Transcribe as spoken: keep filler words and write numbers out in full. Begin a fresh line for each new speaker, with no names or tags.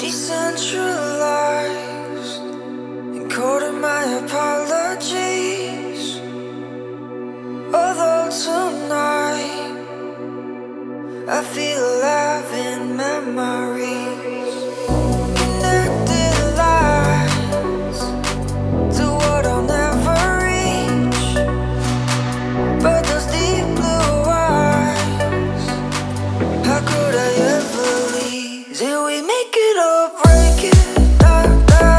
Decentralized, encoding my apologies. Although tonight I feel alive in memories. Connected lines to what I'll never reach. But those deep blue eyes, how could I ever leave? Did we make it or break it? Da, da.